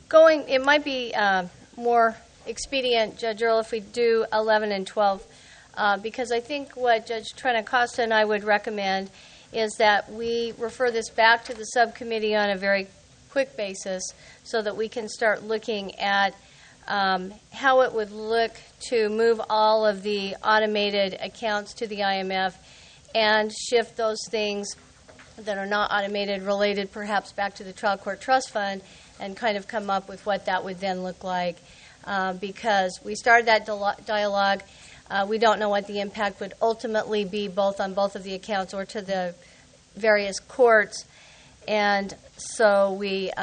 it might be more expedient, Judge Earl, if we do 11 and 12, because I think what Judge Trent Acosta and I would recommend is that we refer this back to the subcommittee on a very quick basis so that we can start looking at how it would look to move all of the automated accounts to the IMF and shift those things that are not automated related perhaps back to the trial court trust fund and kind of come up with what that would then look like. Because we started that dialogue. We don't know what the impact would ultimately be both on both of the accounts or to the various courts. And so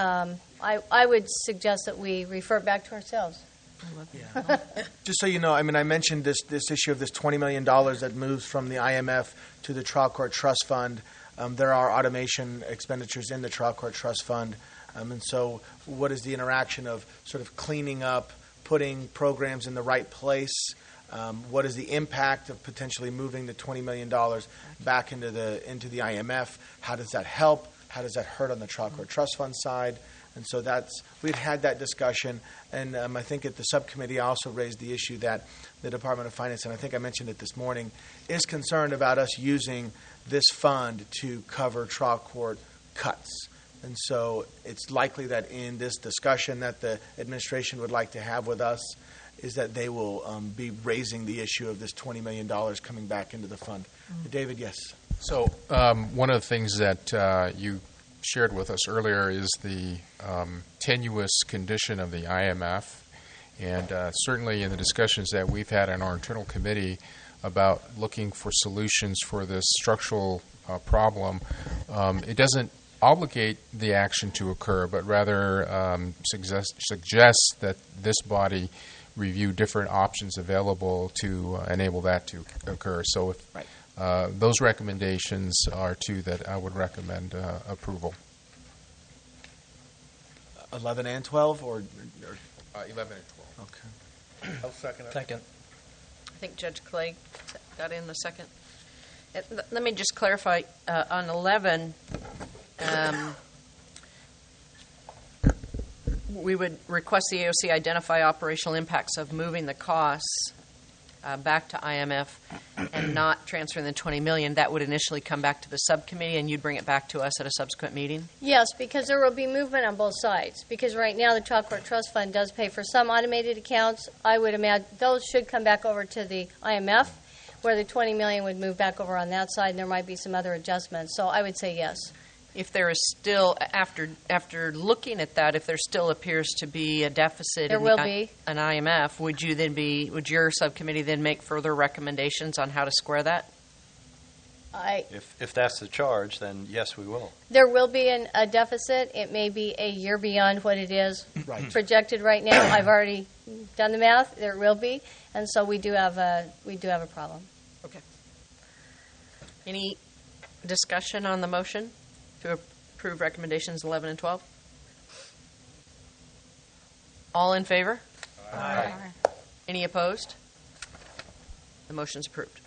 I would suggest that we refer back to ourselves. Yeah. Just so you know, I mean, I mentioned this issue of this $20 million that moves from the IMF to the trial court trust fund. There are automation expenditures in the trial court trust fund. And so what is the interaction of sort of cleaning up, putting programs in the right place? What is the impact of potentially moving the $20 million back into the IMF? How does that help? How does that hurt on the trial court trust fund side? And so we've had that discussion, and I think at the subcommittee I also raised the issue that the Department of Finance, and I think I mentioned it this morning, is concerned about us using this fund to cover trial court cuts. And so it's likely that in this discussion that the administration would like to have with us is that they will be raising the issue of this $20 million coming back into the fund. David, yes. So one of the things that you shared with us earlier is the tenuous condition of the IMF. And certainly in the discussions that we've had in our internal committee about looking for solutions for this structural problem, it doesn't obligate the action to occur, but rather suggests that this body review different options available to enable that to occur. So if those recommendations are two that I would recommend approval. 11 and 12 or 11 and 12. Okay. I'll second it. Second. I think Judge Clay got in the second. Let me just clarify on 11. We would request the AOC identify operational impacts of moving the costs back to IMF and not transferring the $20 million. That would initially come back to the subcommittee, and you'd bring it back to us at a subsequent meeting? Yes, because there will be movement on both sides. Because right now the trial court trust fund does pay for some automated accounts. I would imagine those should come back over to the IMF, where the $20 million would move back over on that side, and there might be some other adjustments. So I would say yes. If there is still, after looking at that, if there still appears to be a deficit There in will be. an IMF, would your subcommittee then make further recommendations on how to square that? If that's the charge, then yes, we will. There will be a deficit. It may be a year beyond what it is projected right now. I've already done the math. There will be, and so we do have a problem. Okay. Any discussion on the motion to approve recommendations 11 and 12? All in favor? Aye. Any opposed? The motion's approved.